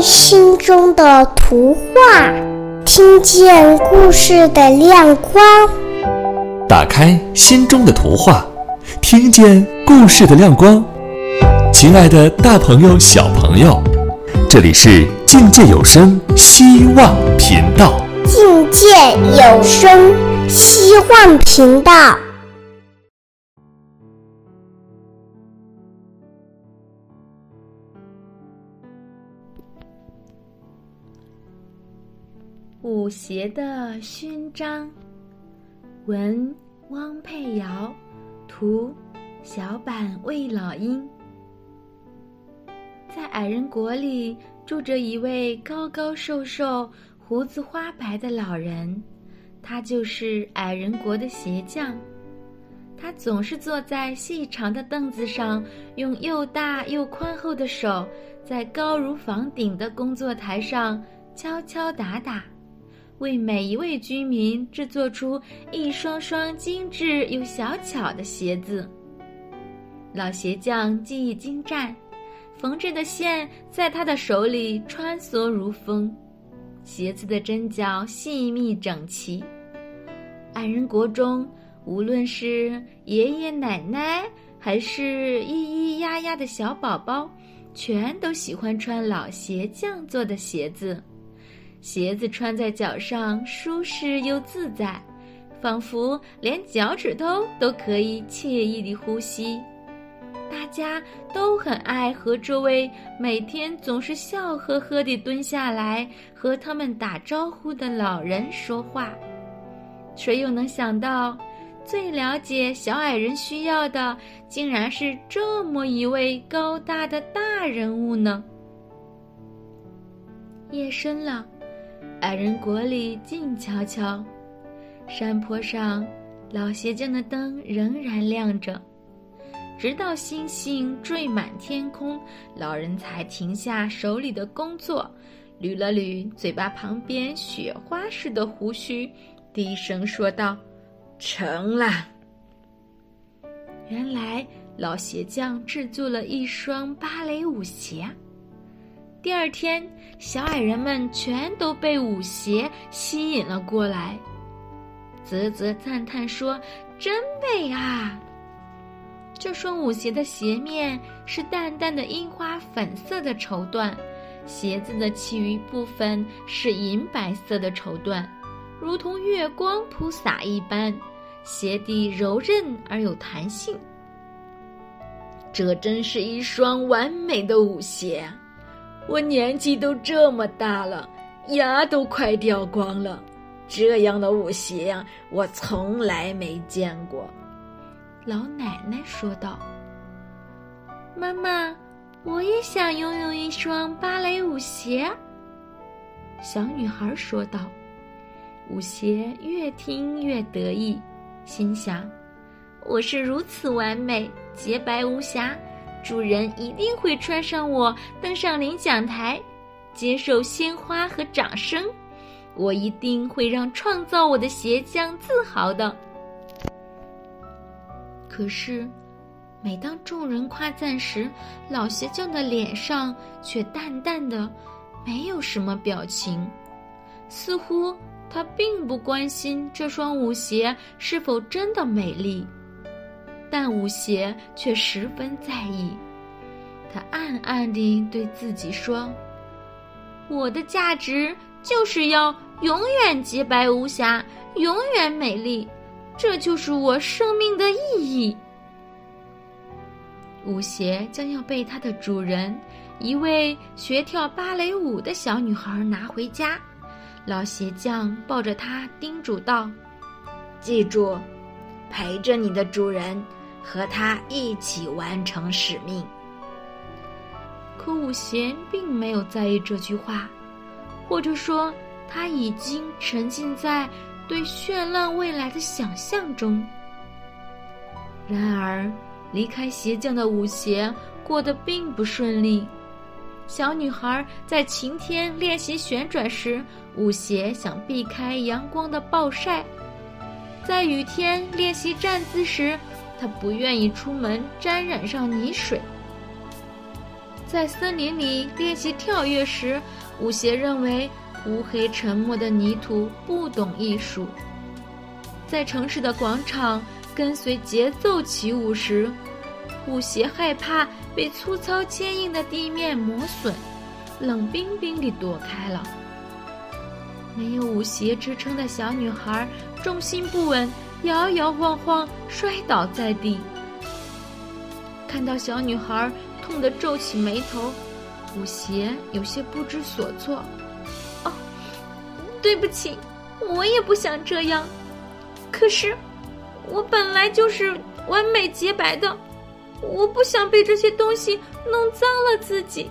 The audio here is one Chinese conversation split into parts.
心中的图画，听见故事的亮光。 打开心中的图画，听见故事的亮光。亲爱的大朋友小朋友，这里是境界有声希望频道。 境界有声希望频道。 舞鞋的勋章，文汪佩瑶，图小坂魏老鹰。在矮人国里住着一位高高瘦瘦、胡子花白的老人，他就是矮人国的鞋匠。他总是坐在细长的凳子上，用又大又宽厚的手在高如房顶的工作台上敲敲打打，为每一位居民制作出一双双精致又小巧的鞋子。老鞋匠技艺精湛，缝制的线在他的手里穿梭如风，鞋子的针脚细密整齐。矮人国中，无论是爷爷奶奶还是咿咿呀呀的小宝宝，全都喜欢穿老鞋匠做的鞋子。鞋子穿在脚上舒适又自在，仿佛连脚趾头都可以惬意地呼吸。大家都很爱和这位每天总是笑呵呵地蹲下来和他们打招呼的老人说话。谁又能想到，最了解小矮人需要的，竟然是这么一位高大的大人物呢？夜深了，矮人国里静悄悄，山坡上老鞋匠的灯仍然亮着，直到星星缀满天空，老人才停下手里的工作，捋了捋嘴巴旁边雪花似的胡须，低声说道：“成了。”原来老鞋匠制作了一双芭蕾舞鞋。第二天，小矮人们全都被舞鞋吸引了过来，啧啧赞叹说：“真美啊！”这双舞鞋的鞋面是淡淡的樱花粉色的绸缎，鞋子的其余部分是银白色的绸缎，如同月光铺洒一般，鞋底柔韧而有弹性。这真是一双完美的舞鞋，我年纪都这么大了，牙都快掉光了，这样的舞鞋呀，我从来没见过。老奶奶说道：“妈妈，我也想拥有一双芭蕾舞鞋。”小女孩说道。舞鞋越听越得意，心想：我是如此完美，洁白无瑕，主人一定会穿上我登上领奖台，接受鲜花和掌声，我一定会让创造我的鞋匠自豪的。可是每当众人夸赞时，老鞋匠的脸上却淡淡的，没有什么表情，似乎他并不关心这双舞鞋是否真的美丽，但舞鞋却十分在意。他暗暗地对自己说：“我的价值就是要永远洁白无瑕，永远美丽，这就是我生命的意义。”舞鞋将要被它的主人，一位学跳芭蕾舞的小女孩拿回家。老鞋匠抱着它叮嘱道：“记住，陪着你的主人，和他一起完成使命。”可舞鞋并没有在意这句话，或者说他已经沉浸在对绚烂未来的想象中。然而离开鞋匠的舞鞋过得并不顺利。小女孩在晴天练习旋转时，舞鞋想避开阳光的暴晒；在雨天练习站姿时，她不愿意出门沾染上泥水。 在森林里练习跳跃时，舞鞋认为乌黑沉默的泥土不懂艺术。在城市的广场跟随节奏起舞时，舞鞋害怕被粗糙坚硬的地面磨损，冷冰冰地躲开了。没有舞鞋支撑的小女孩重心不稳，摇摇晃晃摔倒在地。看到小女孩痛得皱起眉头，舞鞋有些不知所措。哦，对不起，我也不想这样，可是我本来就是完美洁白的，我不想被这些东西弄脏了自己。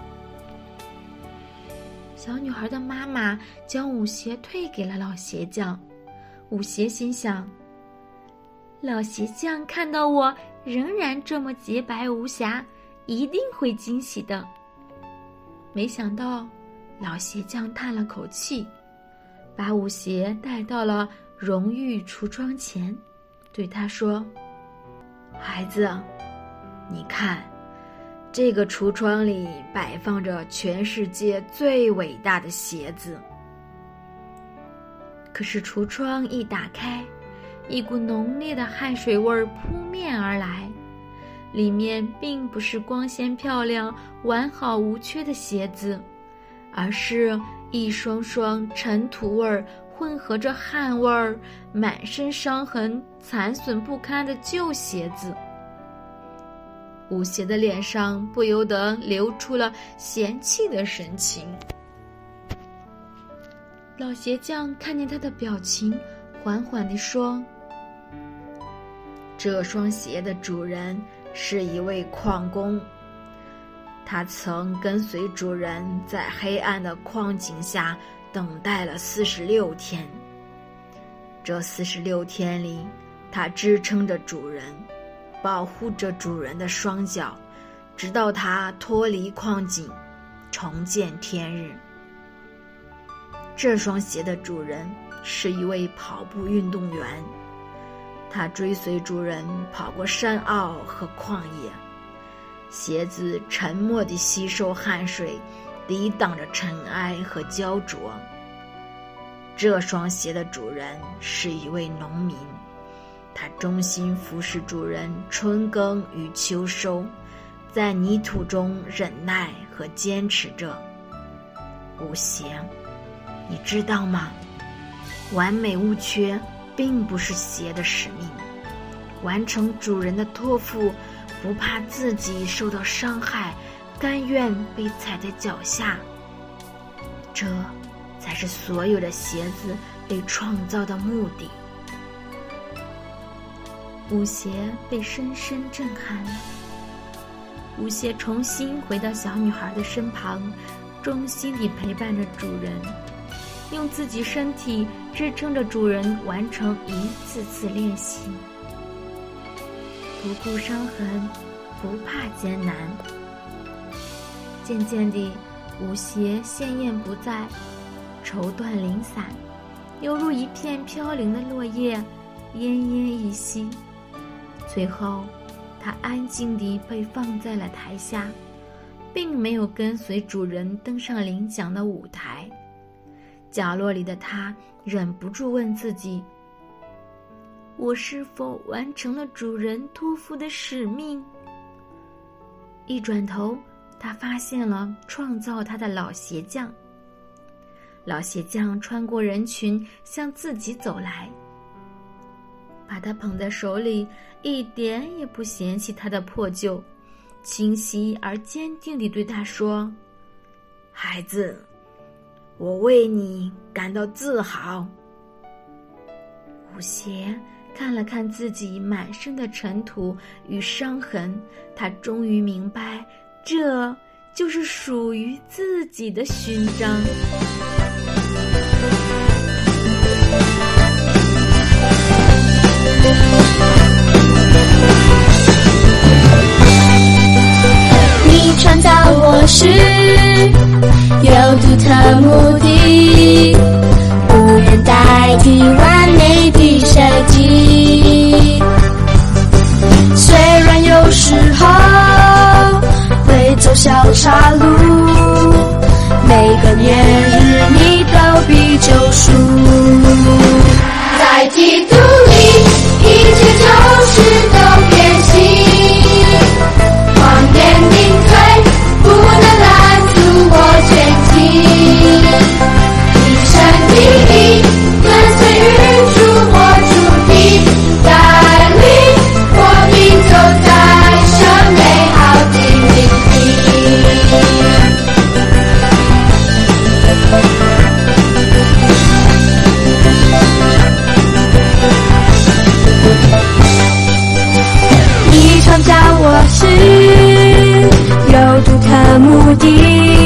小女孩的妈妈将舞鞋退给了老鞋匠。舞鞋心想，老鞋匠看到我仍然这么洁白无瑕，一定会惊喜的。没想到老鞋匠叹了口气，把舞鞋带到了荣誉橱窗前，对他说，孩子，你看，这个橱窗里摆放着全世界最伟大的鞋子。可是橱窗一打开，一股浓烈的汗水味扑面而来，里面并不是光鲜漂亮、完好无缺的鞋子，而是一双双尘土味混合着汗味、满身伤痕、残损不堪的旧鞋子。舞鞋的脸上不由得流出了嫌弃的神情。老鞋匠看见他的表情，缓缓地说，这双鞋的主人是一位矿工，他曾跟随主人在黑暗的矿井下等待了46天。这46天里，他支撑着主人，保护着主人的双脚，直到他脱离矿井，重见天日。这双鞋的主人是一位跑步运动员，他追随主人跑过山坳和旷野，鞋子沉默地吸收汗水，抵挡着尘埃和焦灼。这双鞋的主人是一位农民，他忠心服侍主人春耕与秋收，在泥土中忍耐和坚持着。舞鞋，你知道吗？完美无缺并不是鞋的使命，完成主人的托付，不怕自己受到伤害，甘愿被踩在脚下，这才是所有的鞋子被创造的目的。舞鞋被深深震撼了。舞鞋重新回到小女孩的身旁，忠心地陪伴着主人，用自己身体支撑着主人完成一次次练习。不顾伤痕，不怕艰难。渐渐地，舞鞋鲜艳不再，绸缎零散，犹如一片飘零的落叶，奄奄一息。最后，它安静地被放在了台下，并没有跟随主人登上领奖的舞台。角落里的他忍不住问自己，我是否完成了主人托付的使命？一转头，他发现了创造他的老鞋匠。老鞋匠穿过人群向自己走来，把他捧在手里，一点也不嫌弃他的破旧，清晰而坚定地对他说，孩子，我为你感到自豪。舞鞋看了看自己满身的尘土与伤痕，他终于明白，这就是属于自己的勋章。 你创造我时有独特目的，无人代替完美的设计。虽然有时候会走小岔路，每个年日你都必救赎。在基督里，一切旧事都变新，谎言隐退，不能拦阻我前进。一生一意，跟随与主我主的带领，我必走在这美好的领你创造我时有独特目的，